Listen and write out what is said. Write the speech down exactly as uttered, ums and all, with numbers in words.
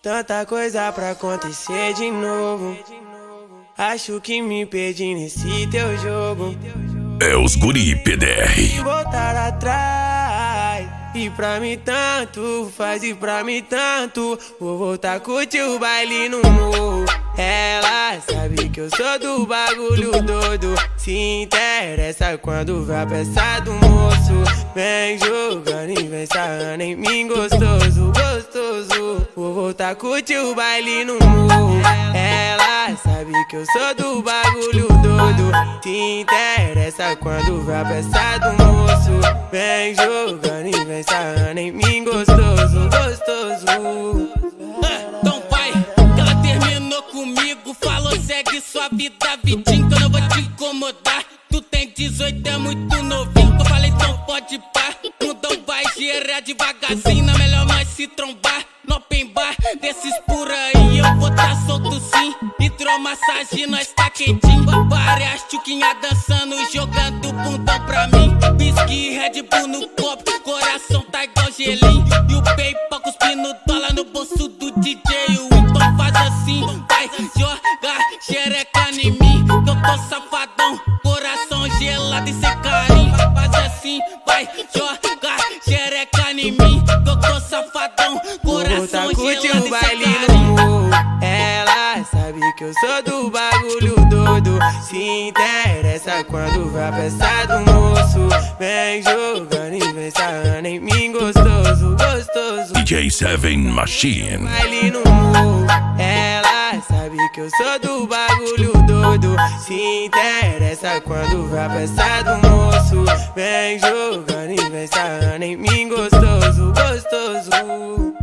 Tanta coisa pra acontecer de novo. Acho que me perdi nesse teu jogo. É os guri P D R. Voltar atrás, e pra mim tanto faz, e pra mim tanto. Vou voltar a curtir o baile no morro. Ela sabe que eu sou do bagulho doido. Se interessa quando vai a peça do moço. Vem jogando e vem sarrando em mim gostoso, gostoso. Vou voltar a curtir o baile no morro. Ela sabe que eu sou do bagulho doido. Se interessa quando vai a peça do moço. Vem jogando e vem sarrando em mim gostoso, gostoso. Então vai, que ela terminou comigo. Falou segue sua vida, vidinho, que eu não vou te incomodar. Tu tem dezoito, é muito novinho. Eu falei então pode pá. Mundão vai girar devagarzinho. Não é melhor nós se trombar no open bar desses por aí. Eu vou tá solto sim. Hidromassagem, nós tá quentinho. Várias tchuquinhas dançando, jogando bundão pra mim. Whisky, Red Bull no copo, coração tá igual gelinho. E o PayPal cuspindo dólar no bolso do D J. O então faz assim, vai jogar xereca em mim. Que eu tô safadão, coração gelado e sem carinho. Faz assim, vai jogar xereca em mim. Que eu tô safadão, coração gelado e sem carinho. Ela sabe que eu sou do bagulho doido. Se interessa quando vai a peça do moço. Vem jogando e vem sarrando em mim gostoso, gostoso. D J Seven Machine. Baile no morro. Ela sabe que eu sou do bagulho doido. Se interessa quando vai a peça do moço. Vem jogando e vem sarrando em mim gostoso, gostoso.